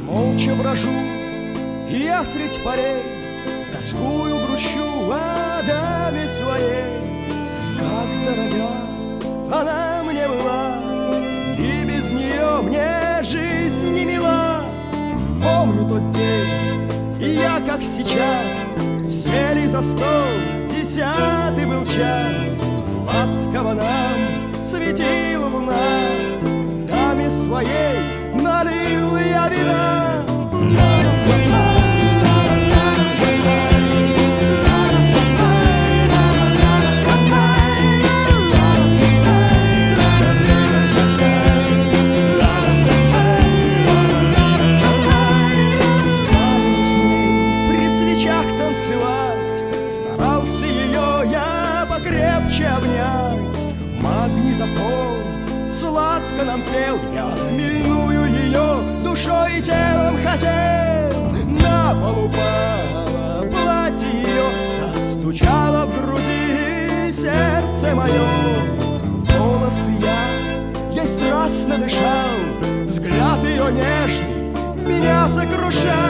Молча брожу, и я средь полей тоскую, грущу о даме своей. Как дорога она мне была, и без нее мне жизнь не мила. Помню тот день, и я, как сейчас, сели за стол, 10-й был час. Ласково нам светила луна, даме своей налил я вина. Старался ее я покрепче обнять. Магнитофон сладко нам пел, я хмельную ее душой и телом хотел. На пол упало платье ее, застучало в груди сердце мое. Волосы я ей страстно дышал, взгляд ее нежный меня сокрушал.